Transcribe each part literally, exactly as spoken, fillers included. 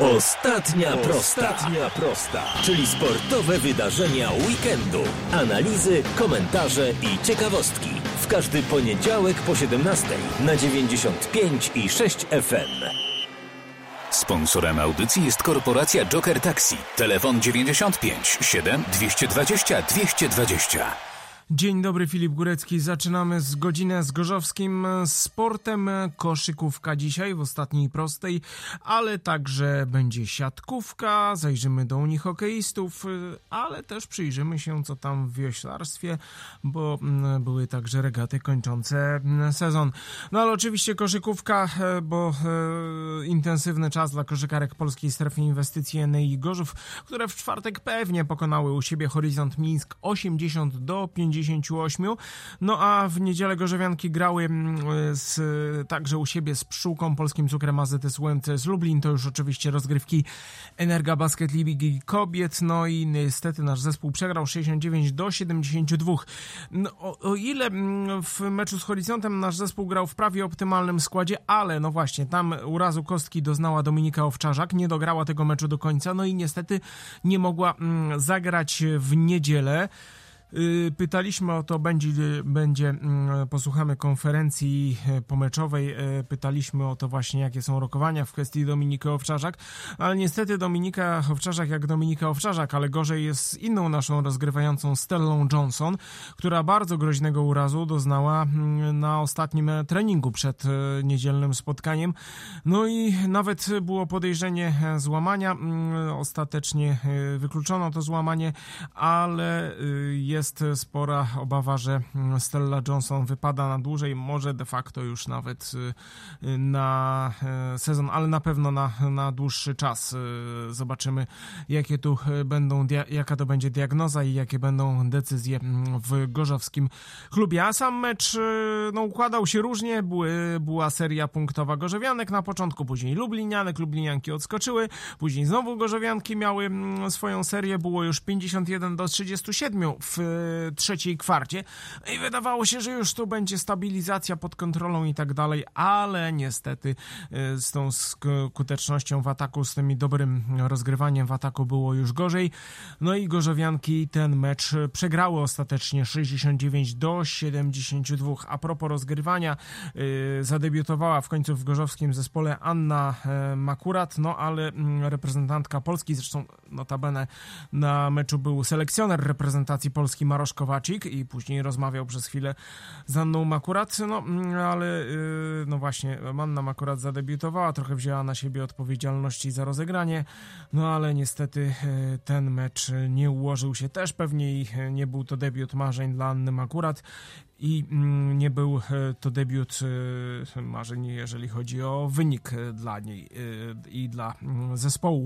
Ostatnia prosta. Ostatnia prosta, czyli sportowe wydarzenia weekendu. Analizy, komentarze i ciekawostki. W każdy poniedziałek po siedemnastej na dziewięćdziesiąt pięć i sześć F M. Sponsorem audycji jest korporacja Joker Taxi. Telefon dziewięćdziesiąt pięć siedem dwieście dwadzieścia dwieście dwadzieścia. Dzień dobry, Filip Górecki. Zaczynamy z godzinę z gorzowskim sportem. Koszykówka dzisiaj w ostatniej prostej, ale także będzie siatkówka, zajrzymy do unihokeistów, ale też przyjrzymy się, co tam w wioślarstwie, bo były także regaty kończące sezon. No ale oczywiście koszykówka, bo intensywny czas dla koszykarek Polskiej Strefy Inwestycji Enei Gorzów, które w czwartek pewnie pokonały u siebie Horyzont Mińsk osiemdziesiąt do pięćdziesięciu ośmiu. No a w niedzielę gorzowianki grały z, także u siebie z Pszczółką, Polskim Cukrem A Z S U M C z Lublin. To już oczywiście rozgrywki Energa Basket Ligi Kobiet. No i niestety nasz zespół przegrał sześćdziesiąt dziewięć do siedemdziesięciu dwóch. No, o, o ile w meczu z Horizontem nasz zespół grał w prawie optymalnym składzie, ale no właśnie, tam urazu kostki doznała Dominika Owczarzak, nie dograła tego meczu do końca, no i niestety nie mogła mm, zagrać w niedzielę. Pytaliśmy o to, będzie, będzie, posłuchamy konferencji pomeczowej, pytaliśmy o to właśnie, jakie są rokowania w kwestii Dominiki Owczarzak, ale niestety Dominika Owczarzak jak Dominika Owczarzak, ale gorzej jest z inną naszą rozgrywającą Stellą Johnson, która bardzo groźnego urazu doznała na ostatnim treningu przed niedzielnym spotkaniem. No i nawet było podejrzenie złamania, ostatecznie wykluczono to złamanie, ale jest Jest spora obawa, że Stella Johnson wypada na dłużej, może de facto już nawet na sezon, ale na pewno na, na dłuższy czas. Zobaczymy, jakie tu będą, jaka to będzie diagnoza i jakie będą decyzje w gorzowskim klubie. A sam mecz no, układał się różnie. Były, była seria punktowa gorzowianek na początku, później lublinianek, lublinianki odskoczyły, później znowu gorzowianki miały swoją serię. Było już pięćdziesiąt jeden do trzydziestu siedmiu w trzeciej kwarcie i wydawało się, że już tu będzie stabilizacja pod kontrolą i tak dalej, ale niestety z tą skutecznością w ataku, z tym dobrym rozgrywaniem w ataku było już gorzej. No i gorzowianki ten mecz przegrały ostatecznie sześćdziesiąt dziewięć do siedemdziesięciu dwóch. A propos rozgrywania, zadebiutowała w końcu w gorzowskim zespole Anna Makurat, no ale reprezentantka Polski, zresztą notabene na meczu był selekcjoner reprezentacji Polski Marosz Kowacik i później rozmawiał przez chwilę z Anną Makurat, no ale no właśnie, Anna Makurat zadebiutowała, trochę wzięła na siebie odpowiedzialności za rozegranie, no ale niestety ten mecz nie ułożył się też, pewnie i nie był to debiut marzeń dla Anny Makurat i nie był to debiut marzeń, jeżeli chodzi o wynik dla niej i dla zespołu.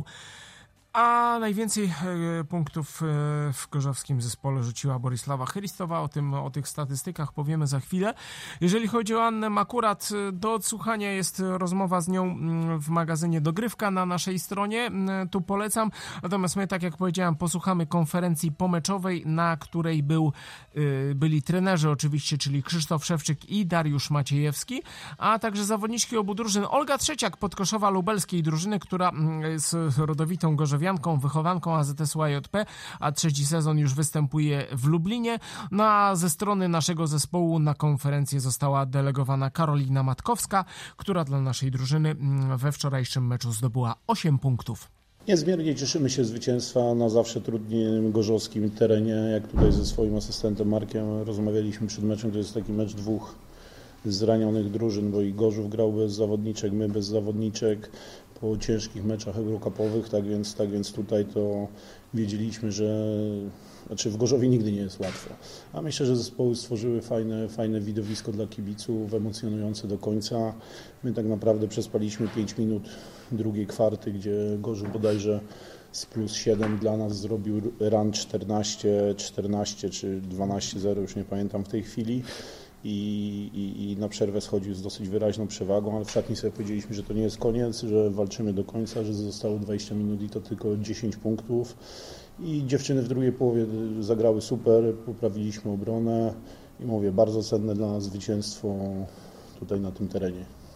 A najwięcej punktów w gorzowskim zespole rzuciła Borisława Chrystowa. O tym, o tych statystykach powiemy za chwilę. Jeżeli chodzi o Annę Makurat, do odsłuchania jest rozmowa z nią w magazynie Dogrywka na naszej stronie. Tu polecam. Natomiast my, tak jak powiedziałem, posłuchamy konferencji pomeczowej, na której był, byli trenerzy oczywiście, czyli Krzysztof Szewczyk i Dariusz Maciejewski, a także zawodniczki obu drużyn. Olga Trzeciak, podkoszowa lubelskiej drużyny, która jest rodowitą gorzowianką, wychowanką A Z S U A J P, a trzeci sezon już występuje w Lublinie. No a ze strony naszego zespołu na konferencję została delegowana Karolina Matkowska, która dla naszej drużyny we wczorajszym meczu zdobyła osiem punktów. Niezmiernie cieszymy się z zwycięstwa na zawsze trudnym gorzowskim terenie. Jak tutaj ze swoim asystentem Markiem rozmawialiśmy przed meczem, to jest taki mecz dwóch zranionych drużyn, bo i Gorzów grał bez zawodniczek, my bez zawodniczek po ciężkich meczach eurocupowych, tak więc, tak więc tutaj to wiedzieliśmy, że znaczy w Gorzowie nigdy nie jest łatwo. A myślę, że zespoły stworzyły fajne, fajne widowisko dla kibiców, emocjonujące do końca. My tak naprawdę przespaliśmy pięć minut drugiej kwarty, gdzie Gorzów bodajże z plus siedem dla nas zrobił run czternaście czternaście czy dwanaście zero, już nie pamiętam w tej chwili. I, i, i na przerwę schodził z dosyć wyraźną przewagą, ale w szatni sobie powiedzieliśmy, że to nie jest koniec, że walczymy do końca, że zostało dwadzieścia minut i to tylko dziesięć punktów. I dziewczyny w drugiej połowie zagrały super, poprawiliśmy obronę i mówię, bardzo cenne dla nas zwycięstwo tutaj na tym terenie.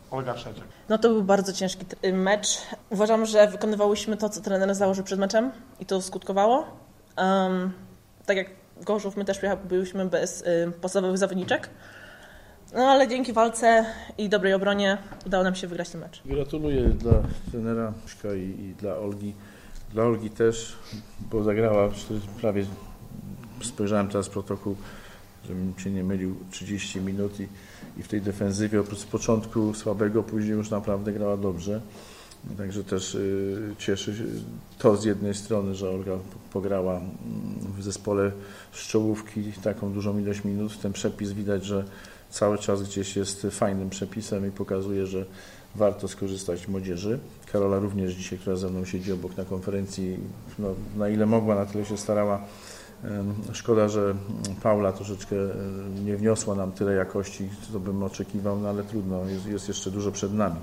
Olga Trzeciak. No to był bardzo ciężki mecz. Uważam, że wykonywałyśmy to, co trener założył przed meczem i to skutkowało. Um, tak jak Gorzów, my też byliśmy bez y, podstawowych zawodniczek. No ale dzięki walce i dobrej obronie udało nam się wygrać ten mecz. Gratuluję dla trenera i, i dla Olgi. Dla Olgi też, bo zagrała prawie, spojrzałem teraz w protokół, żebym się nie mylił, trzydzieści minut i, i w tej defensywie oprócz początku słabego, później już naprawdę grała dobrze. Także też y, cieszy się to z jednej strony, że Olga pograła w zespole z czołówki taką dużą ilość minut. Ten przepis widać, że cały czas gdzieś jest fajnym przepisem i pokazuje, że warto skorzystać z młodzieży. Karola również dzisiaj, która ze mną siedzi obok na konferencji, no, na ile mogła, na tyle się starała. Szkoda, że Paula troszeczkę nie wniosła nam tyle jakości, co bym oczekiwał, no ale trudno, jest, jest jeszcze dużo przed nami.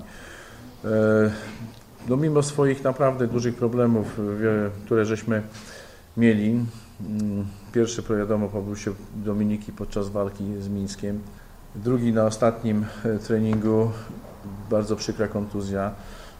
No, mimo swoich naprawdę dużych problemów, które żeśmy mieli, pierwszy, wiadomo, pobył się Dominiki podczas walki z Mińskiem, drugi na ostatnim treningu, bardzo przykra kontuzja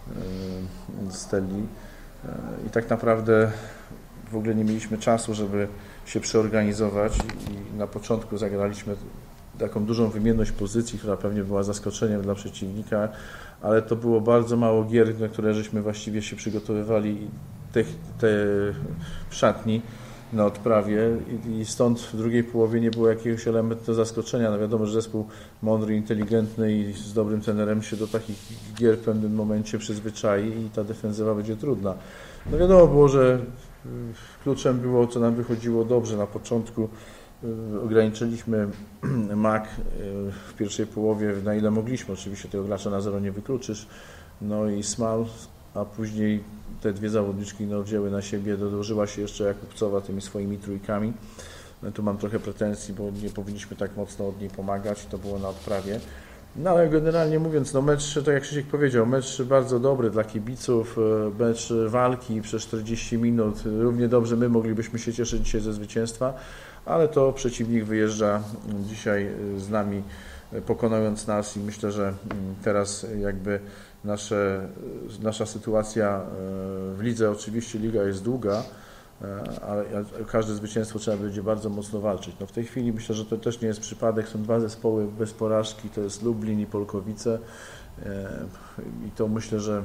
Stelli i tak naprawdę w ogóle nie mieliśmy czasu, żeby się przeorganizować i na początku zagraliśmy taką dużą wymienność pozycji, która pewnie była zaskoczeniem dla przeciwnika, ale to było bardzo mało gier, na które żeśmy właściwie się przygotowywali te, te w szatni na odprawie i stąd w drugiej połowie nie było jakiegoś elementu zaskoczenia. No wiadomo, że zespół mądry, inteligentny i z dobrym trenerem się do takich gier w pewnym momencie przyzwyczai i ta defensywa będzie trudna. No wiadomo było, że kluczem było, co nam wychodziło dobrze na początku. Ograniczyliśmy mak w pierwszej połowie, na ile mogliśmy. Oczywiście tego gracza na zero nie wykluczysz. No i Smal, a później te dwie zawodniczki no, wzięły na siebie, dołożyła się jeszcze Jakubcowa tymi swoimi trójkami. No, tu mam trochę pretensji, bo nie powinniśmy tak mocno od niej pomagać, to było na odprawie. No ale generalnie mówiąc, no mecz, tak jak Krzysiek powiedział, mecz bardzo dobry dla kibiców, mecz walki przez czterdzieści minut. Równie dobrze my moglibyśmy się cieszyć dzisiaj ze zwycięstwa, ale to przeciwnik wyjeżdża dzisiaj z nami, pokonując nas i myślę, że teraz jakby nasze, nasza sytuacja w lidze, oczywiście liga jest długa, ale każde zwycięstwo trzeba będzie bardzo mocno walczyć. No w tej chwili myślę, że to też nie jest przypadek, są dwa zespoły bez porażki, to jest Lublin i Polkowice i to myślę, że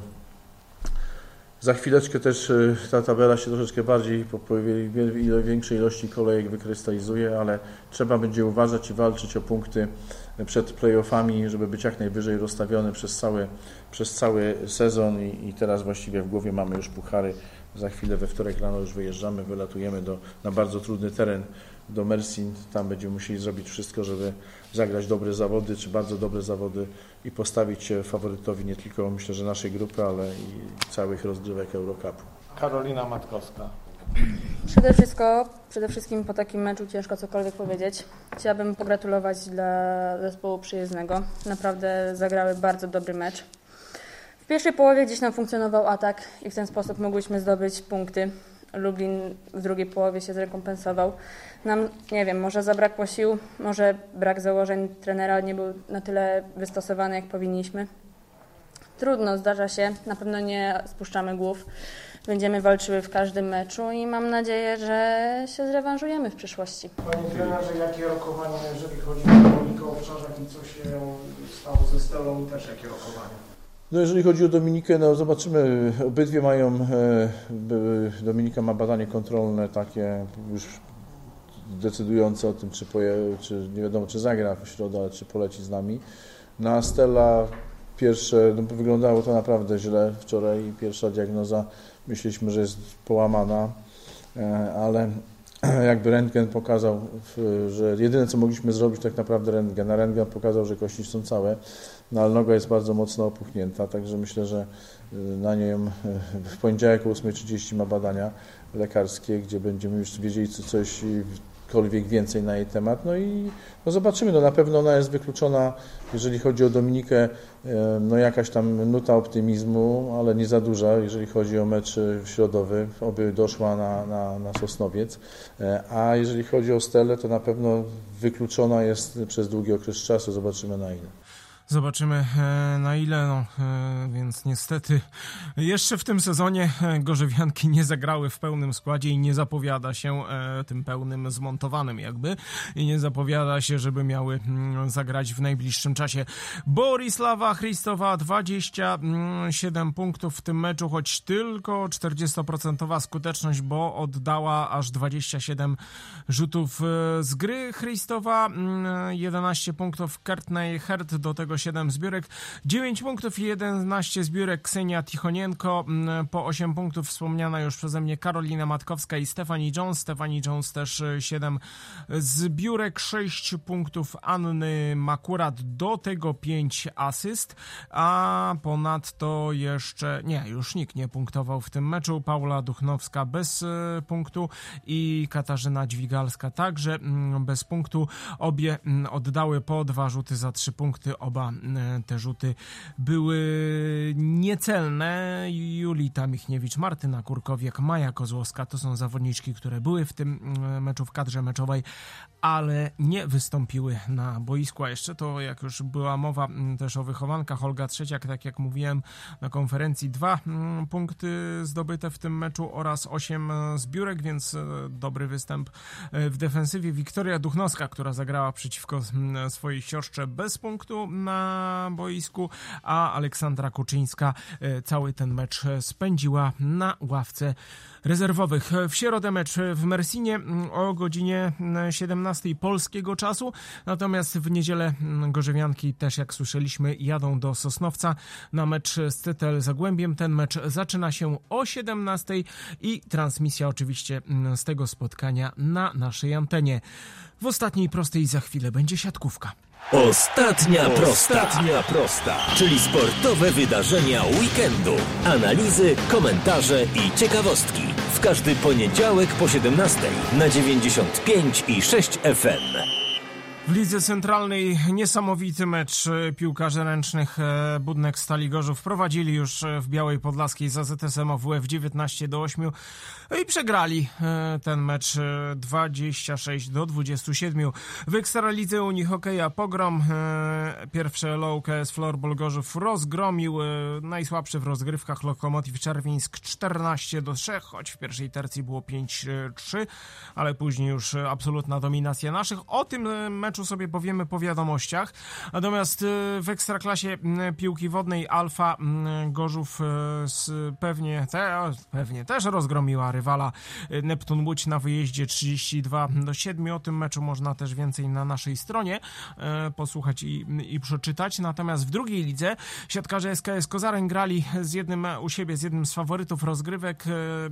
za chwileczkę też ta tabela się troszeczkę bardziej po większej ilości kolejek wykrystalizuje, ale trzeba będzie uważać i walczyć o punkty przed play-offami, żeby być jak najwyżej rozstawiony przez cały, przez cały sezon i, i teraz właściwie w głowie mamy już puchary. Za chwilę we wtorek rano już wyjeżdżamy, wylatujemy do, na bardzo trudny teren do Mersin. Tam będziemy musieli zrobić wszystko, żeby zagrać dobre zawody, czy bardzo dobre zawody i postawić się faworytowi nie tylko, myślę, że naszej grupy, ale i całych rozgrywek Eurocupu. Karolina Matkowska. Przede wszystkim, przede wszystkim po takim meczu ciężko cokolwiek powiedzieć. Chciałabym pogratulować dla zespołu przyjezdnego. Naprawdę zagrały bardzo dobry mecz. W pierwszej połowie gdzieś nam funkcjonował atak i w ten sposób mogłyśmy zdobyć punkty. Lublin w drugiej połowie się zrekompensował. Nam, nie wiem, może zabrakło sił, może brak założeń trenera nie był na tyle wystosowany, jak powinniśmy. Trudno, zdarza się, na pewno nie spuszczamy głów. Będziemy walczyły w każdym meczu i mam nadzieję, że się zrewanżujemy w przyszłości. Panie trenerze, jakie rokowania, jeżeli chodzi o Dominikę Owczarzak i co się stało ze Stelą i też jakie rokowania? No jeżeli chodzi o Dominikę, no zobaczymy, obydwie mają, Dominika ma badanie kontrolne takie już decydujące o tym, czy, poje, czy nie wiadomo, czy zagra w środę, ale czy poleci z nami. Na Stella pierwsze, no wyglądało to naprawdę źle wczoraj, pierwsza diagnoza, myśleliśmy, że jest połamana, ale jakby rentgen pokazał, że jedyne co mogliśmy zrobić tak naprawdę rentgen, a rentgen pokazał, że kości są całe, no ale noga jest bardzo mocno opuchnięta, także myślę, że na nią w poniedziałek o ósma trzydzieści ma badania lekarskie, gdzie będziemy już wiedzieli cośkolwiek więcej na jej temat, no i no zobaczymy, no na pewno ona jest wykluczona, jeżeli chodzi o Dominikę, no jakaś tam nuta optymizmu, ale nie za duża, jeżeli chodzi o mecz środowy, oby doszła na, na, na Sosnowiec, a jeżeli chodzi o Stelę, to na pewno wykluczona jest przez długi okres czasu, zobaczymy na ile. Zobaczymy na ile, no więc niestety jeszcze w tym sezonie gorzewianki nie zagrały w pełnym składzie i nie zapowiada się tym pełnym zmontowanym jakby i nie zapowiada się, żeby miały zagrać w najbliższym czasie. Borisława Chrystowa dwadzieścia siedem punktów w tym meczu, choć tylko czterdziestoprocentowa skuteczność, bo oddała aż dwadzieścia siedem rzutów z gry. Chrystowa jedenaście punktów, Courtney Herd do tego siedem zbiórek, dziewięć punktów i jedenaście zbiórek Ksenia Tichonienko, po osiem punktów wspomniana już przeze mnie Karolina Matkowska i Stephanie Jones. Stephanie Jones też siedem zbiórek, sześć punktów Anny Makurat, do tego pięć asyst, a ponadto jeszcze, nie, już nikt nie punktował w tym meczu. Paula Duchnowska bez punktu i Katarzyna Dźwigalska także bez punktu. Obie oddały po dwa rzuty za trzy punkty. Oba te rzuty były niecelne. Julita Michniewicz, Martyna Kurkowiak, Maja Kozłowska to są zawodniczki, które były w tym meczu w kadrze meczowej, ale nie wystąpiły na boisku. A jeszcze to, jak już była mowa też o wychowankach, Olga Trzeciak, tak jak mówiłem na konferencji, dwa punkty zdobyte w tym meczu oraz osiem zbiórek, więc dobry występ w defensywie. Wiktoria Duchnowska, która zagrała przeciwko swojej siostrze, bez punktu na boisku, a Aleksandra Kuczyńska cały ten mecz spędziła na ławce rezerwowych. W środę mecz w Mersinie o godzinie siedemnastej polskiego czasu, natomiast w niedzielę gorzewianki też, jak słyszeliśmy, jadą do Sosnowca na mecz z C T L Zagłębiem. Ten mecz zaczyna się o siedemnastej i transmisja oczywiście z tego spotkania na naszej antenie. W ostatniej prostej za chwilę będzie siatkówka. Ostatnia prosta. Ostatnia prosta, czyli sportowe wydarzenia weekendu. Analizy, komentarze i ciekawostki. W każdy poniedziałek po siedemnastej na dziewięćdziesiąt pięć i sześć F M. W Lidze Centralnej niesamowity mecz piłkarzy ręcznych Budnek Stali Gorzów prowadzili już w Białej Podlaskiej z A Z S M O W F dziewiętnaście do ośmiu i przegrali ten mecz dwadzieścia sześć do dwudziestu siedmiu. W Ekstralidze Unii Hokeja Pogrom pierwsze Low K S Floorball Gorzów rozgromił najsłabszy w rozgrywkach Lokomotiv Czerwińsk czternaście do trzech, choć w pierwszej tercji było pięć trzy, ale później już absolutna dominacja naszych. O tym meczu sobie powiemy po wiadomościach. Natomiast w Ekstraklasie piłki wodnej Alfa Gorzów pewnie, te, pewnie też rozgromiła rywala Neptun Łódź na wyjeździe trzydzieści dwa do siedmiu. O tym meczu można też więcej na naszej stronie posłuchać i, i przeczytać. Natomiast w drugiej lidze siatkarze S K S Kozareń grali z jednym u siebie, z jednym z faworytów rozgrywek,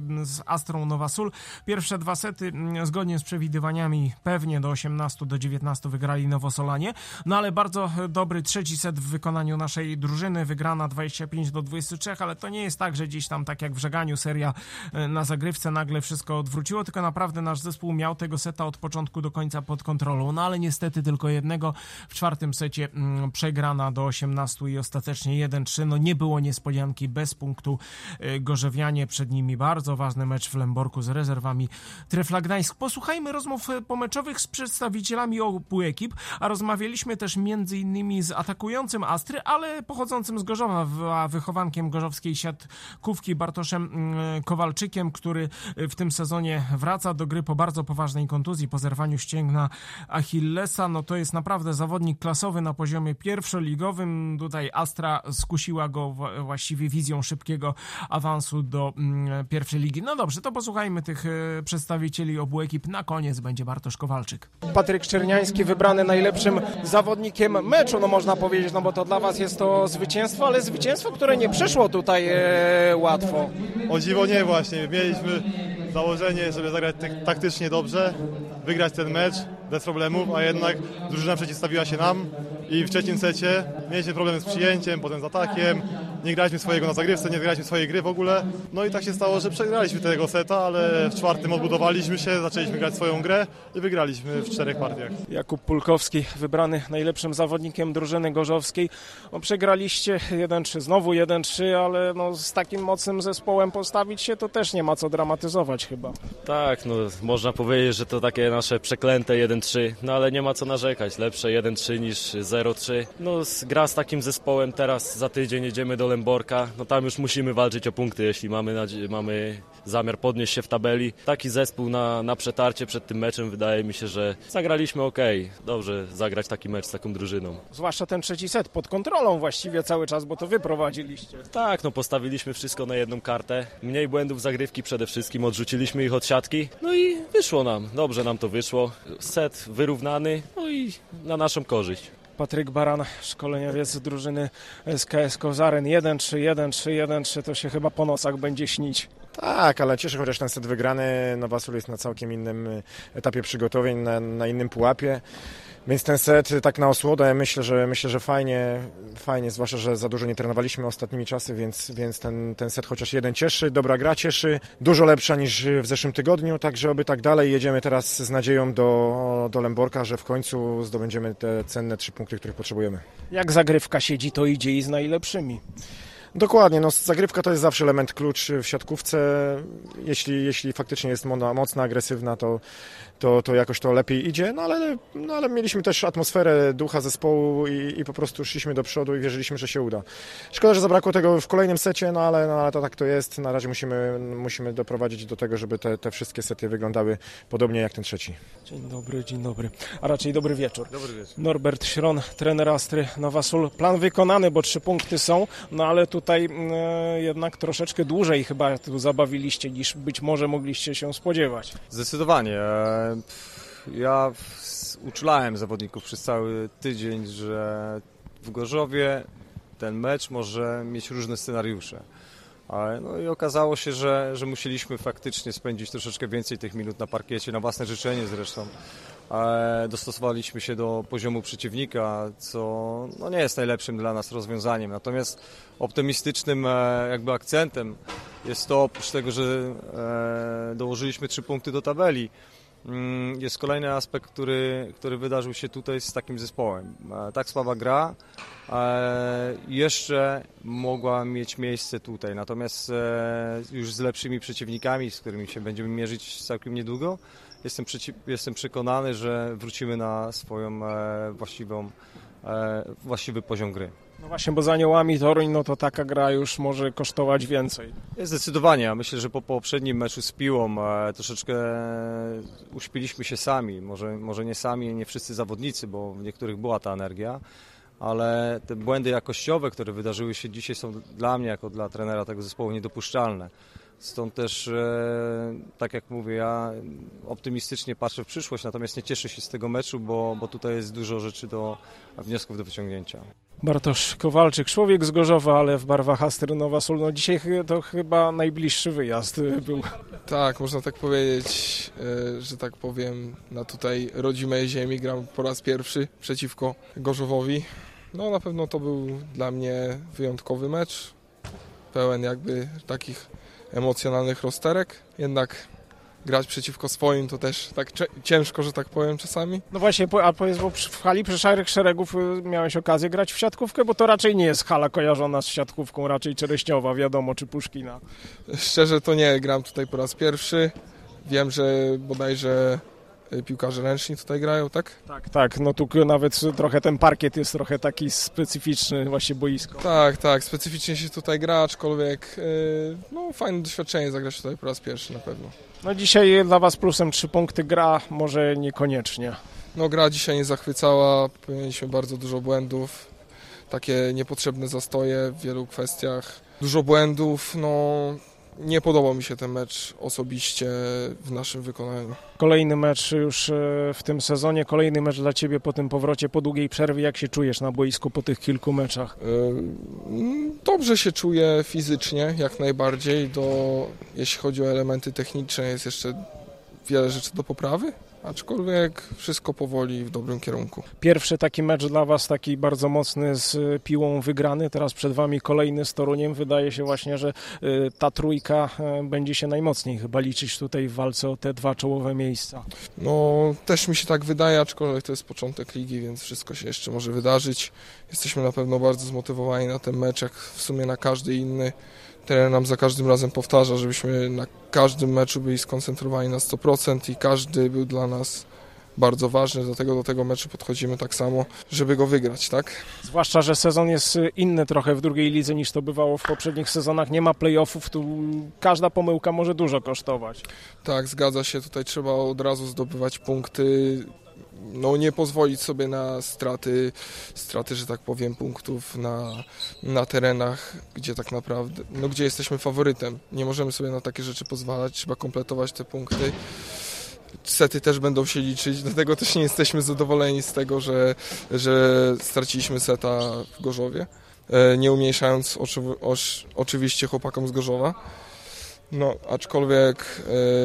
z Astrą Nowa Sól. Pierwsze dwa sety zgodnie z przewidywaniami pewnie do osiemnastu do dziewiętnastu wygrali Nowosolanie, no ale bardzo dobry trzeci set w wykonaniu naszej drużyny, wygrana dwadzieścia pięć do dwudziestu trzech, ale to nie jest tak, że gdzieś tam tak jak w żeganiu seria na zagrywce nagle wszystko odwróciło, tylko naprawdę nasz zespół miał tego seta od początku do końca pod kontrolą, no ale niestety tylko jednego. W czwartym secie mm, przegrana do osiemnastu i ostatecznie jeden trzy, no nie było niespodzianki, bez punktu gorzewianie, przed nimi bardzo ważny mecz w Lęborku z rezerwami Trefla Gdańsk. Posłuchajmy rozmów pomeczowych z przedstawicielami obu ekip, a rozmawialiśmy też między innymi z atakującym Astry, ale pochodzącym z Gorzowa, a wychowankiem gorzowskiej siatkówki Bartoszem Kowalczykiem, który w tym sezonie wraca do gry po bardzo poważnej kontuzji, po zerwaniu ścięgna Achillesa. No to jest naprawdę zawodnik klasowy na poziomie pierwszoligowym. Tutaj Astra skusiła go właściwie wizją szybkiego awansu do pierwszej ligi. No dobrze, to posłuchajmy tych przedstawicieli obu ekip. Na koniec będzie Bartosz Kowalczyk. Patryk Czerniański wybrany najlepszym zawodnikiem meczu, no można powiedzieć, no bo to dla was jest to zwycięstwo, ale zwycięstwo, które nie przyszło tutaj e, łatwo. O dziwo nie właśnie, mieliśmy założenie, żeby zagrać taktycznie dobrze, wygrać ten mecz bez problemów, a jednak drużyna przeciwstawiła się nam i w trzecim secie mieliśmy problem z przyjęciem, potem z atakiem, nie graliśmy swojego na zagrywce, nie graliśmy swojej gry w ogóle. No i tak się stało, że przegraliśmy tego seta, ale w czwartym odbudowaliśmy się, zaczęliśmy grać swoją grę i wygraliśmy w czterech partiach. Jakub Pulkowski, wybrany najlepszym zawodnikiem drużyny gorzowskiej. No, przegraliście jeden trzy, znowu jeden trzy, ale no, z takim mocnym zespołem postawić się to też nie ma co dramatyzować chyba. Tak, no można powiedzieć, że to takie nasze przeklęte jeden trzy, no ale nie ma co narzekać. Lepsze jeden trzy niż zero trzy. No gra z takim zespołem, teraz za tydzień jedziemy do Lęborka, no tam już musimy walczyć o punkty, jeśli mamy, nadzie- mamy zamiar podnieść się w tabeli. Taki zespół na, na przetarcie przed tym meczem, wydaje mi się, że zagraliśmy okej. Dobrze zagrać taki mecz z taką drużyną. Zwłaszcza ten trzeci set, pod kontrolą właściwie cały czas, bo to wy prowadziliście. Tak, no postawiliśmy wszystko na jedną kartę. Mniej błędów zagrywki przede wszystkim, odrzuciliśmy ich od siatki. No i wyszło nam, dobrze nam to wyszło. Set wyrównany, no i na naszą korzyść. Patryk Baran, szkoleniowiec drużyny S K S Kozaren. jeden trzy, jeden trzy, jeden trzy, to się chyba po nocach będzie śnić. Tak, ale cieszę chociaż ten set wygrany. Nowasul jest na całkiem innym etapie przygotowań, na, na innym pułapie. Więc ten set tak na osłodę myślę, że myślę, że fajnie, fajnie, zwłaszcza, że za dużo nie trenowaliśmy ostatnimi czasy, więc, więc ten, ten set chociaż jeden cieszy, dobra gra cieszy, dużo lepsza niż w zeszłym tygodniu, także oby tak dalej. Jedziemy teraz z nadzieją do, do Lęborka, że w końcu zdobędziemy te cenne trzy punkty, których potrzebujemy. Jak zagrywka siedzi, to idzie i z najlepszymi. Dokładnie, no zagrywka to jest zawsze element klucz w siatkówce. Jeśli, jeśli faktycznie jest mocna, agresywna, to, to, to jakoś to lepiej idzie, no ale, no ale mieliśmy też atmosferę, ducha zespołu i, i po prostu szliśmy do przodu i wierzyliśmy, że się uda. Szkoda, że zabrakło tego w kolejnym secie, no ale, no ale to tak to jest. Na razie musimy, musimy doprowadzić do tego, żeby te, te wszystkie sety wyglądały podobnie jak ten trzeci. Dzień dobry, dzień dobry, a raczej dobry wieczór. Dobry wieczór. Norbert Śron, trener Astry Nowasul. Plan wykonany, bo trzy punkty są, no ale tutaj e, jednak troszeczkę dłużej chyba tu zabawiliście, niż być może mogliście się spodziewać. Zdecydowanie. Ja uczulałem zawodników przez cały tydzień, że w Gorzowie ten mecz może mieć różne scenariusze. No i okazało się, że, że musieliśmy faktycznie spędzić troszeczkę więcej tych minut na parkiecie, na własne życzenie zresztą. Dostosowaliśmy się do poziomu przeciwnika, co no nie jest najlepszym dla nas rozwiązaniem. Natomiast optymistycznym jakby akcentem jest to, oprócz tego, że dołożyliśmy trzy punkty do tabeli, jest kolejny aspekt, który, który wydarzył się tutaj z takim zespołem. Tak słaba gra jeszcze mogła mieć miejsce tutaj, natomiast już z lepszymi przeciwnikami, z którymi się będziemy mierzyć całkiem niedługo, jestem, przeci- jestem przekonany, że wrócimy na swoją właściwą, właściwy poziom gry. No właśnie, bo za Aniołami Toruń, no to taka gra już może kosztować więcej. Zdecydowanie. Myślę, że po poprzednim meczu z Piłą e, troszeczkę uśpiliśmy się sami. Może, może nie sami, nie wszyscy zawodnicy, bo w niektórych była ta energia, ale te błędy jakościowe, które wydarzyły się dzisiaj, są dla mnie, jako dla trenera tego zespołu, niedopuszczalne. Stąd też, e, tak jak mówię, ja optymistycznie patrzę w przyszłość, natomiast nie cieszę się z tego meczu, bo, bo tutaj jest dużo rzeczy do wniosków do wyciągnięcia. Bartosz Kowalczyk, człowiek z Gorzowa, ale w barwach Astry Nowasul. No dzisiaj to chyba najbliższy wyjazd był. Tak, można tak powiedzieć, że tak powiem, na tutaj rodzimej ziemi gram po raz pierwszy przeciwko Gorzowowi. No na pewno to był dla mnie wyjątkowy mecz, pełen jakby takich emocjonalnych rozterek, jednak grać przeciwko swoim to też tak ciężko, że tak powiem czasami. No właśnie, a powiedz, bo w hali przy Szarych Szeregów miałeś okazję grać w siatkówkę, bo to raczej nie jest hala kojarzona z siatkówką, raczej Czereśniowa, wiadomo, czy Puszkina. Szczerze to nie, gram tutaj po raz pierwszy. Wiem, że bodajże piłkarze ręczni tutaj grają, tak? Tak, tak, no tu nawet trochę ten parkiet jest trochę taki specyficzny, właśnie boisko. Tak, tak, specyficznie się tutaj gra, aczkolwiek no fajne doświadczenie zagrać tutaj po raz pierwszy na pewno. No dzisiaj dla Was plusem trzy punkty, gra może niekoniecznie. No gra dzisiaj nie zachwycała, popełniliśmy bardzo dużo błędów, takie niepotrzebne zastoje w wielu kwestiach. Dużo błędów, no nie podobał mi się ten mecz osobiście w naszym wykonaniu. Kolejny mecz już w tym sezonie, kolejny mecz dla Ciebie po tym powrocie, po długiej przerwie. Jak się czujesz na boisku po tych kilku meczach? Dobrze się czuję fizycznie, jak najbardziej. Do, jeśli chodzi o elementy techniczne, jest jeszcze wiele rzeczy do poprawy, aczkolwiek wszystko powoli w dobrym kierunku. Pierwszy taki mecz dla Was, taki bardzo mocny z Piłą wygrany, teraz przed Wami kolejny z Toruniem. Wydaje się właśnie, że ta trójka będzie się najmocniej chyba liczyć tutaj w walce o te dwa czołowe miejsca. No też mi się tak wydaje, aczkolwiek to jest początek ligi, więc wszystko się jeszcze może wydarzyć. Jesteśmy na pewno bardzo zmotywowani na ten mecz, jak w sumie na każdy inny. Trener nam za każdym razem powtarza, żebyśmy na każdym meczu byli skoncentrowani na sto procent i każdy był dla nas bardzo ważny, dlatego do tego meczu podchodzimy tak samo, żeby go wygrać, tak? Zwłaszcza, że sezon jest inny trochę w drugiej lidze niż to bywało w poprzednich sezonach. Nie ma play-offów, tu każda pomyłka może dużo kosztować. Tak, zgadza się, tutaj trzeba od razu zdobywać punkty, no nie pozwolić sobie na straty, straty, że tak powiem, punktów na, na terenach, gdzie tak naprawdę, no gdzie jesteśmy faworytem. Nie możemy sobie na takie rzeczy pozwalać, trzeba kompletować te punkty. Sety też będą się liczyć, dlatego też nie jesteśmy zadowoleni z tego, że, że straciliśmy seta w Gorzowie, nie umniejszając oczy, oś, oczywiście chłopakom z Gorzowa. No, aczkolwiek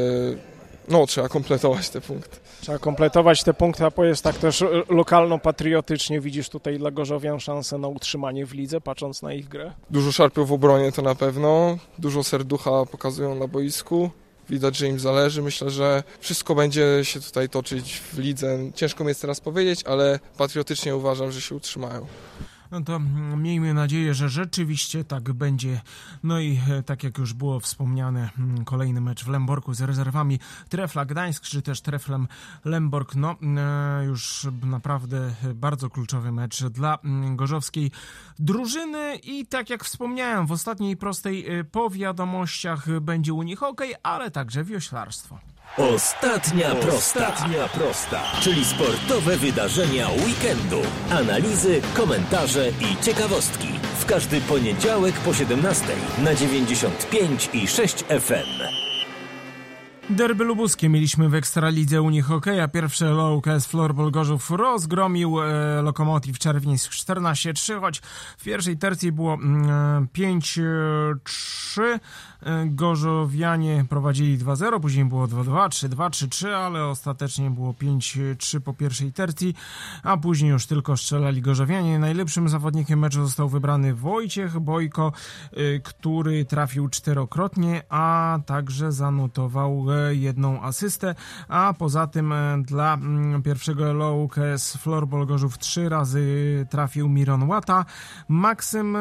no, trzeba kompletować te punkty. Trzeba kompletować te punkty, a powiedz tak też lokalno-patriotycznie, widzisz tutaj dla Gorzowian szansę na utrzymanie w lidze, patrząc na ich grę? Dużo szarpią w obronie to na pewno, dużo serducha pokazują na boisku. Widać, że im zależy. Myślę, że wszystko będzie się tutaj toczyć w lidze. Ciężko mi jest teraz powiedzieć, ale patriotycznie uważam, że się utrzymają. No to miejmy nadzieję, że rzeczywiście tak będzie. No i tak jak już było wspomniane, kolejny mecz w Lęborku z rezerwami Trefla Gdańsk, czy też Treflem Lęborg. No już naprawdę bardzo kluczowy mecz dla gorzowskiej drużyny i tak jak wspomniałem, w ostatniej prostej po wiadomościach będzie unihokej, ale także wioślarstwo. Ostatnia prosta. Ostatnia prosta, czyli sportowe wydarzenia weekendu. Analizy, komentarze i ciekawostki. W każdy poniedziałek po siedemnastej na dziewięćdziesiąt pięć i sześć F M. Derby lubuskie mieliśmy w Ekstralidze Unihokeja. Pierwszy L O K S Floorball Gorzów rozgromił e, Lokomotiv Czerwińsk czternaście trzy, choć w pierwszej tercji było e, pięć trzy. Gorzowianie prowadzili dwa zero, później było dwa dwa, trzy dwa, trzy trzy, ale ostatecznie było pięć trzy po pierwszej tercji, a później już tylko strzelali Gorzowianie. Najlepszym zawodnikiem meczu został wybrany Wojciech Bojko, który trafił czterokrotnie, a także zanotował jedną asystę, a poza tym dla pierwszego L O K S Floorball Gorzów trzy razy trafił Miron Łata, Maksym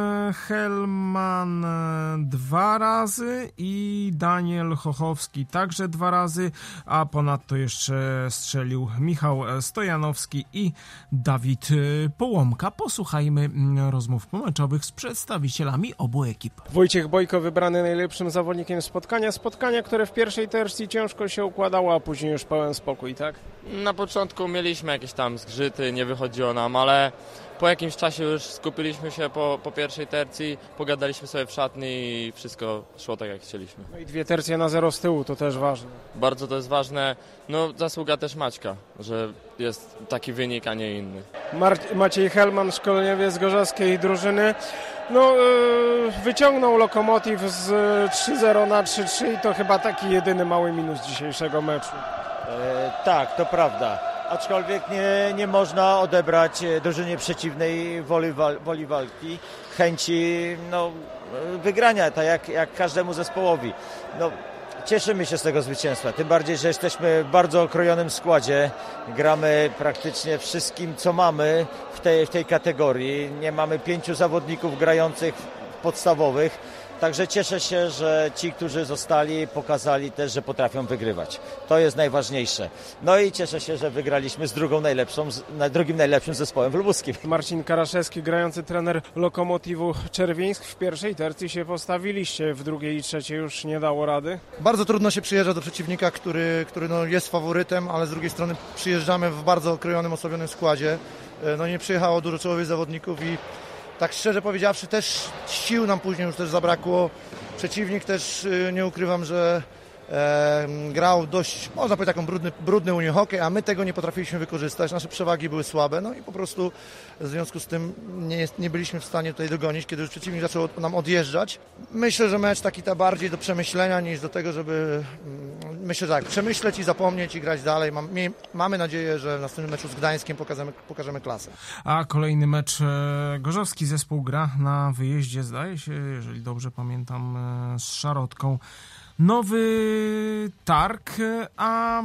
Helman dwa razy i Daniel Chochowski także dwa razy, a ponadto jeszcze strzelił Michał Stojanowski i Dawid Połomka. Posłuchajmy rozmów pomeczowych z przedstawicielami obu ekip. Wojciech Bojko wybrany najlepszym zawodnikiem spotkania. Spotkania, które w pierwszej tercji ciężko się układało, a później już pełen spokój, tak? Na początku mieliśmy jakieś tam zgrzyty, nie wychodziło nam, ale po jakimś czasie już skupiliśmy się po, po pierwszej tercji, pogadaliśmy sobie w szatni i wszystko szło tak, jak chcieliśmy. No i dwie tercje na zero z tyłu, to też ważne. Bardzo to jest ważne. No zasługa też Maćka, że jest taki wynik, a nie inny. Mar- Maciej Helman, szkoleniowiec z gorzowskiej drużyny. No, yy, wyciągnął Lokomotiv z trzy zero na trzy trzy i to chyba taki jedyny mały minus dzisiejszego meczu. E, tak, to prawda. Aczkolwiek nie, nie można odebrać drużynie przeciwnej woli, wal, woli walki, chęci no, wygrania, tak jak, jak każdemu zespołowi. No, cieszymy się z tego zwycięstwa, tym bardziej, że jesteśmy w bardzo okrojonym składzie. Gramy praktycznie wszystkim, co mamy w tej, w tej kategorii. Nie mamy pięciu zawodników grających podstawowych. Także cieszę się, że ci, którzy zostali, pokazali też, że potrafią wygrywać. To jest najważniejsze. No i cieszę się, że wygraliśmy z drugą najlepszą, z drugim najlepszym zespołem w Lubuskim. Marcin Karaszewski, grający trener Lokomotivu Czerwińsk. W pierwszej tercji się postawiliście, w drugiej i trzeciej już nie dało rady. Bardzo trudno się przyjeżdża do przeciwnika, który, który no jest faworytem, ale z drugiej strony przyjeżdżamy w bardzo okrojonym, osłabionym składzie. No nie przyjechało dużo czołowych zawodników i tak szczerze powiedziawszy, też sił nam później już też zabrakło. Przeciwnik też, nie ukrywam, że E, grał dość, można powiedzieć, taką brudny, brudny unihokej, a my tego nie potrafiliśmy wykorzystać. Nasze przewagi były słabe, no i po prostu w związku z tym nie, jest, nie byliśmy w stanie tutaj dogonić, kiedy już przeciwnik zaczął nam odjeżdżać. Myślę, że mecz taki ta bardziej do przemyślenia niż do tego, żeby myślę, że tak, przemyśleć i zapomnieć i grać dalej. Mam, mie, mamy nadzieję, że w następnym meczu z Gdańskiem pokażemy, pokażemy klasę. A kolejny mecz gorzowski zespół gra na wyjeździe, zdaje się, jeżeli dobrze pamiętam, z Szarotką. Nowy Targ, a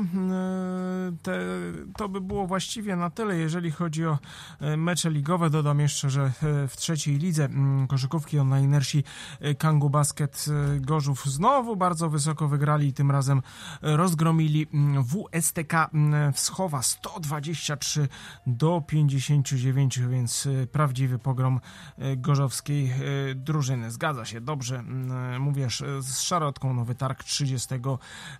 te, to by było właściwie na tyle, jeżeli chodzi o mecze ligowe. Dodam jeszcze, że w trzeciej lidze koszykówki onlinersi Kangu Basket Gorzów znowu bardzo wysoko wygrali i tym razem rozgromili W S T K Wschowa sto dwadzieścia trzy do pięćdziesięciu dziewięciu, więc prawdziwy pogrom gorzowskiej drużyny. Zgadza się, dobrze mówisz, z Szarotką Nowy Targ trzydziestego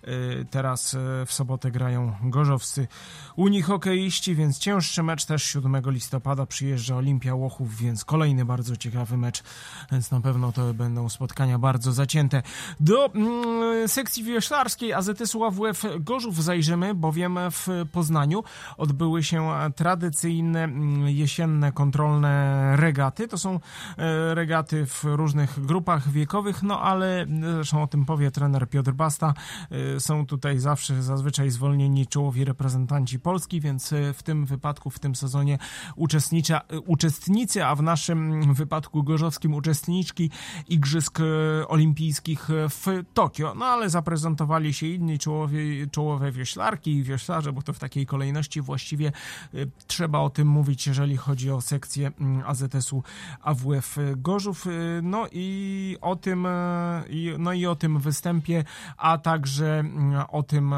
teraz w sobotę grają gorzowscy unihokeiści, więc cięższy mecz też siódmego listopada przyjeżdża Olimpia Łochów, więc kolejny bardzo ciekawy mecz, więc na pewno to będą spotkania bardzo zacięte. Do mm, sekcji wioślarskiej A Z S-u A W F Gorzów zajrzymy, bowiem w Poznaniu odbyły się tradycyjne jesienne kontrolne regaty. To są regaty w różnych grupach wiekowych, no ale zresztą o tym powie trener Piotr Basta. Są tutaj zawsze zazwyczaj zwolnieni czołowi reprezentanci Polski, więc w tym wypadku, w tym sezonie uczestnicza, uczestnicy, a w naszym wypadku gorzowskim uczestniczki Igrzysk Olimpijskich w Tokio. No ale zaprezentowali się inni czołowie, czołowe wioślarki i wioślarze, bo to w takiej kolejności właściwie trzeba o tym mówić, jeżeli chodzi o sekcję A Z S-u A W F Gorzów. No i o tym, no i o tym występie, a także o tym,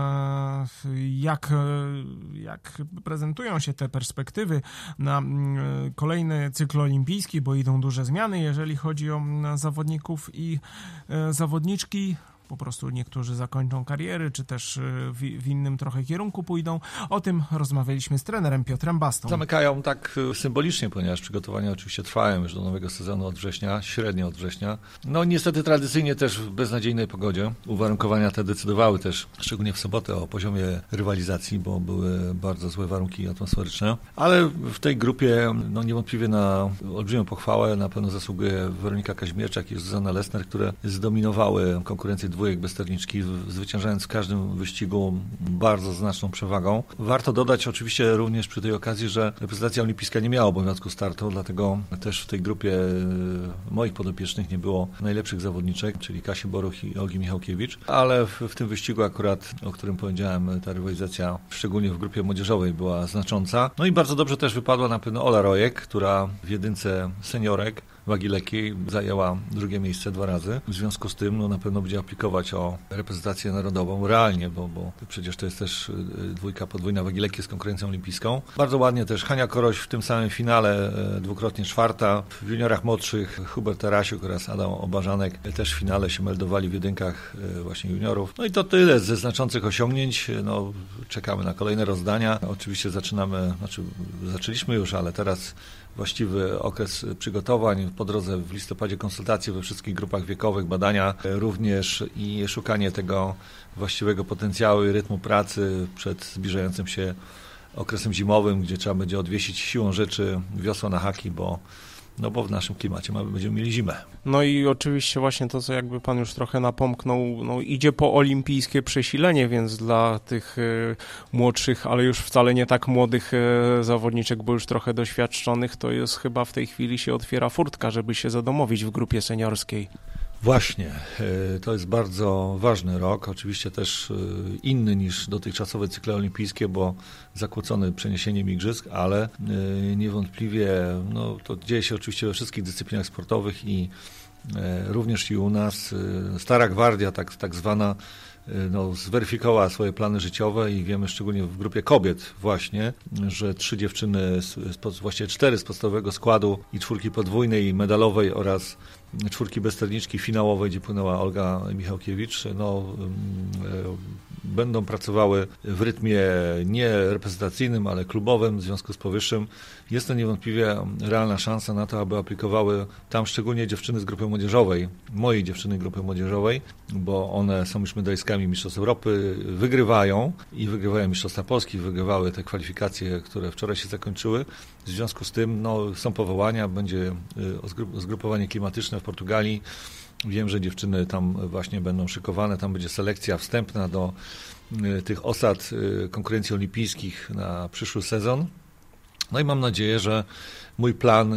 jak, jak prezentują się te perspektywy na kolejny cykl olimpijski, bo idą duże zmiany, jeżeli chodzi o zawodników i zawodniczki. Po prostu niektórzy zakończą kariery, czy też w, w innym trochę kierunku pójdą. O tym rozmawialiśmy z trenerem Piotrem Bastą. Zamykają tak symbolicznie, ponieważ przygotowania oczywiście trwają już do nowego sezonu od września, średnio od września. No niestety tradycyjnie też w beznadziejnej pogodzie. Uwarunkowania te decydowały też, szczególnie w sobotę, o poziomie rywalizacji, bo były bardzo złe warunki atmosferyczne. Ale w tej grupie no niewątpliwie na olbrzymią pochwałę na pewno zasługuje Weronika Kaźmierczak i Zuzanna Lesner, które zdominowały konkurencję dwójek bezsterniczki, zwyciężając w każdym wyścigu bardzo znaczną przewagą. Warto dodać oczywiście również przy tej okazji, że reprezentacja olimpijska nie miała obowiązku startu, dlatego też w tej grupie moich podopiecznych nie było najlepszych zawodniczek, czyli Kasi Boruch i Olgi Michałkiewicz, ale w, w tym wyścigu akurat, o którym powiedziałem, ta rywalizacja szczególnie w grupie młodzieżowej była znacząca. No i bardzo dobrze też wypadła na pewno Ola Rojek, która w jedynce seniorek wagi lekkiej zajęła drugie miejsce dwa razy. W związku z tym no, na pewno będzie aplikować o reprezentację narodową realnie, bo, bo przecież to jest też dwójka podwójna wagi lekkiej z konkurencją olimpijską. Bardzo ładnie też Hania Koroś w tym samym finale, dwukrotnie czwarta. W juniorach młodszych Hubert Tarasiuk oraz Adam Obarzanek też w finale się meldowali w jedynkach właśnie juniorów. No i to tyle ze znaczących osiągnięć. No, czekamy na kolejne rozdania. Oczywiście zaczynamy, znaczy zaczęliśmy już, ale teraz właściwy okres przygotowań, po drodze w listopadzie konsultacje we wszystkich grupach wiekowych, badania również i szukanie tego właściwego potencjału i rytmu pracy przed zbliżającym się okresem zimowym, gdzie trzeba będzie odwiesić siłą rzeczy wiosła na haki, bo No bo w naszym klimacie mamy, będziemy mieli zimę. No i oczywiście właśnie to, co jakby pan już trochę napomknął, no idzie po olimpijskie przesilenie, więc dla tych y, młodszych, ale już wcale nie tak młodych y, zawodniczek, bo już trochę doświadczonych, to jest chyba w tej chwili się otwiera furtka, żeby się zadomowić w grupie seniorskiej. Właśnie, to jest bardzo ważny rok, oczywiście też inny niż dotychczasowe cykle olimpijskie, bo zakłócony przeniesieniem igrzysk, ale niewątpliwie no, to dzieje się oczywiście we wszystkich dyscyplinach sportowych i również i u nas. Stara gwardia, tak, tak zwana, no, zweryfikowała swoje plany życiowe i wiemy szczególnie w grupie kobiet właśnie, że trzy dziewczyny, z, właściwie cztery z podstawowego składu i czwórki podwójnej i medalowej oraz czwórki bezsterniczki finałowej, gdzie płynęła Olga Michałkiewicz, no, będą pracowały w rytmie nie reprezentacyjnym, ale klubowym. W związku z powyższym jest to niewątpliwie realna szansa na to, aby aplikowały tam szczególnie dziewczyny z grupy młodzieżowej, mojej dziewczyny grupy młodzieżowej, bo one są już medalistkami Mistrzostw Europy, wygrywają i wygrywają Mistrzostwa Polski, wygrywały te kwalifikacje, które wczoraj się zakończyły. W związku z tym no, są powołania, będzie zgrupowanie klimatyczne w Portugalii. Wiem, że dziewczyny tam właśnie będą szykowane, tam będzie selekcja wstępna do tych osad konkurencji olimpijskich na przyszły sezon. No i mam nadzieję, że mój plan,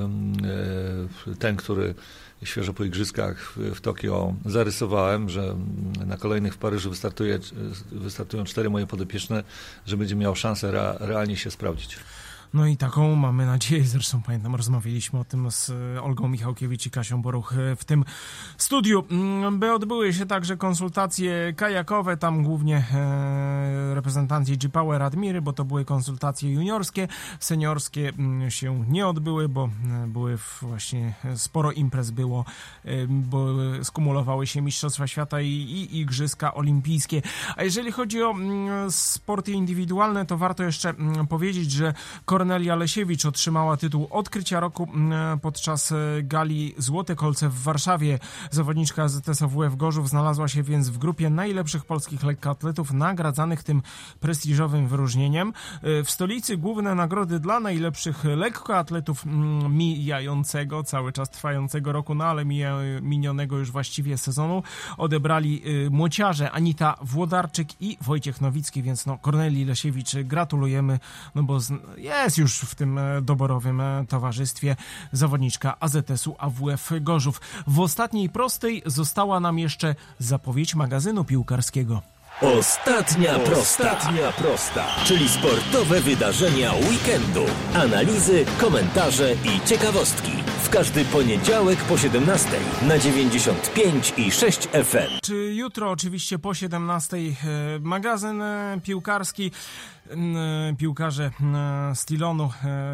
ten, który świeżo po igrzyskach w Tokio zarysowałem, że na kolejnych w Paryżu wystartuje, wystartują cztery moje podopieczne, że będzie miał szansę rea, realnie się sprawdzić. No i taką mamy nadzieję, zresztą pamiętam, rozmawialiśmy o tym z Olgą Michałkiewicz i Kasią Boruch w tym studiu. By odbyły się także konsultacje kajakowe, tam głównie reprezentanci G-Power Admiry, bo to były konsultacje juniorskie, seniorskie się nie odbyły, bo były właśnie sporo imprez było, bo skumulowały się Mistrzostwa Świata i, i Igrzyska Olimpijskie. A jeżeli chodzi o sporty indywidualne, to warto jeszcze powiedzieć, że Kornelia Lesiewicz otrzymała tytuł Odkrycia Roku podczas gali Złote Kolce w Warszawie. Zawodniczka Z T S A W F Gorzów znalazła się więc w grupie najlepszych polskich lekkoatletów nagradzanych tym prestiżowym wyróżnieniem. W stolicy główne nagrody dla najlepszych lekkoatletów mijającego, cały czas trwającego roku, no ale minionego już właściwie sezonu, odebrali młociarze Anita Włodarczyk i Wojciech Nowicki, więc no Kornelii Lesiewicz gratulujemy, no bo jest już w tym doborowym towarzystwie zawodniczka A Z S-u A W F Gorzów. W ostatniej prostej została nam jeszcze zapowiedź magazynu piłkarskiego. Ostatnia prosta. Ostatnia prosta, czyli sportowe wydarzenia weekendu. Analizy, komentarze i ciekawostki. W każdy poniedziałek po siedemnastej na dziewięćdziesiąt pięć i sześć F M. Czy jutro oczywiście po siedemnastej magazyn piłkarski. Piłkarze Stilonu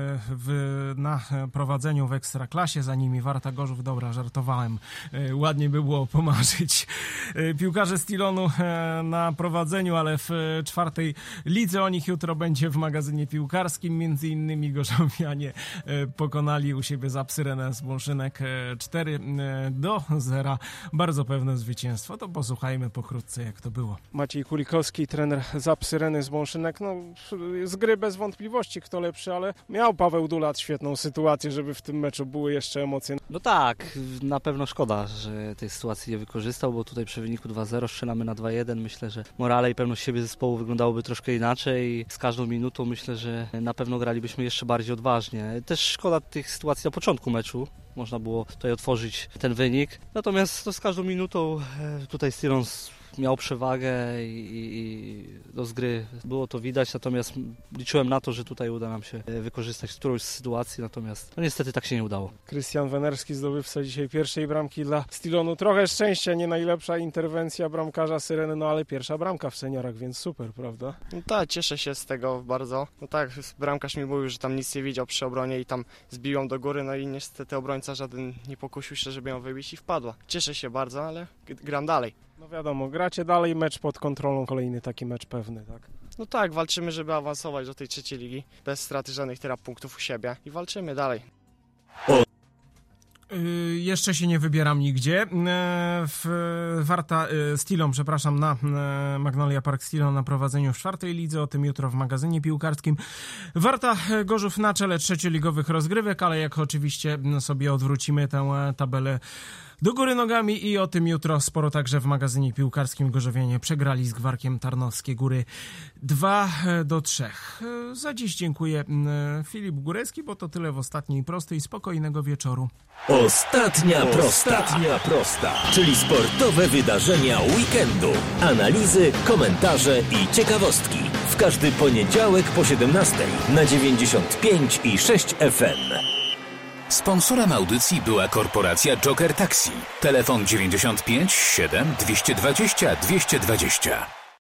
w, na prowadzeniu w Ekstraklasie, za nimi Warta Gorzów. Dobra, żartowałem. Ładnie by było pomarzyć. Piłkarze Stilonu na prowadzeniu, ale w czwartej lidze. O nich jutro będzie w magazynie piłkarskim. Między innymi gorzowianie pokonali u siebie Zapsyrenę z Bąszynek cztery do zera. Bardzo pewne zwycięstwo. To posłuchajmy pokrótce, jak to było. Maciej Kulikowski, trener Zapsyreny z Bąszynek. No, z gry bez wątpliwości kto lepszy, ale miał Paweł Dulat świetną sytuację, żeby w tym meczu były jeszcze emocje. No tak, na pewno szkoda, że tej sytuacji nie wykorzystał, bo tutaj przy wyniku dwa zero strzelamy na dwa jeden. Myślę, że morale i pewność siebie zespołu wyglądałoby troszkę inaczej. Z każdą minutą myślę, że na pewno gralibyśmy jeszcze bardziej odważnie. Też szkoda tych sytuacji na początku meczu. Można było tutaj otworzyć ten wynik. Natomiast to z każdą minutą tutaj Stilon miał przewagę i, i do z gry było to widać, natomiast liczyłem na to, że tutaj uda nam się wykorzystać którąś z sytuacji, natomiast no niestety tak się nie udało. Krystian Wenerski, zdobywca dzisiaj pierwszej bramki dla Stilonu. Trochę szczęścia, nie najlepsza interwencja bramkarza Syreny, no ale pierwsza bramka w seniorach, więc super, prawda? No tak, cieszę się z tego bardzo. No tak, bramkarz mi mówił, że tam nic nie widział przy obronie i tam zbił ją do góry, no i niestety obrońca żaden nie pokusił się, żeby ją wybić i wpadła. Cieszę się bardzo, ale gram dalej. No wiadomo, gracie dalej, mecz pod kontrolą, kolejny taki mecz pewny, tak? No tak, walczymy, żeby awansować do tej trzeciej ligi, bez straty żadnych teraz punktów u siebie i walczymy dalej. O. Yy, jeszcze się nie wybieram nigdzie. Yy, w Warta yy, Stilon, przepraszam, na yy, Magnolia Park Stilon na prowadzeniu w czwartej lidze, o tym jutro w magazynie piłkarskim. Warta Gorzów na czele trzecioligowych rozgrywek, ale jak oczywiście sobie odwrócimy tę tabelę do góry nogami i o tym jutro sporo także w magazynie piłkarskim. Gorzowianie przegrali z Gwarkiem Tarnowskie Góry dwa do trzech. Za dziś dziękuję Filip Górecki, bo to tyle w ostatniej prostej. Spokojnego wieczoru. Ostatnia prosta. Ostatnia prosta, czyli sportowe wydarzenia weekendu. Analizy, komentarze i ciekawostki. W każdy poniedziałek po siedemnastej na dziewięćdziesiąt pięć i sześć F M. Sponsorem audycji była korporacja Joker Taxi. Telefon dziewięćdziesiąt pięć siedem dwieście dwadzieścia dwieście dwadzieścia.